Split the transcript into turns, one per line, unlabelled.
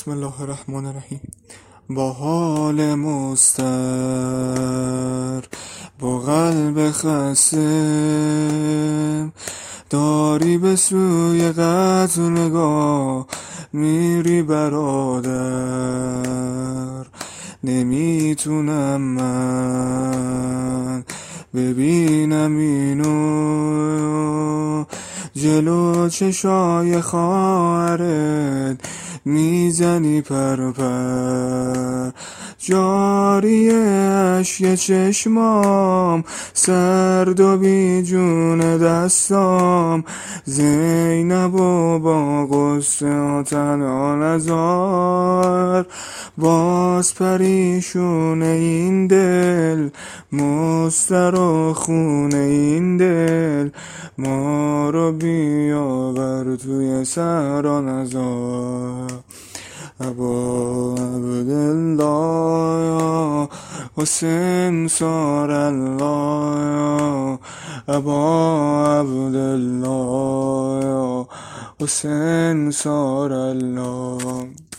بسم الله الرحمن الرحیم. با حال مضطر، با قلب خسته، داری به سوی قتل نگاه میری برادر. نمیتونم من ببینم اینو، جلو چشای خواهرت میزنی پر جاری اشک چشمام، سرد و بی جون دستام، زینب و با غصه و تنها نزار. باز پریشون این دل، مستر و خون این دل، ما رو بیاور توی صحرا نزار. ابا عبدالله یا حسین صار الله یا ابا عبدالله یا حسین صار الله.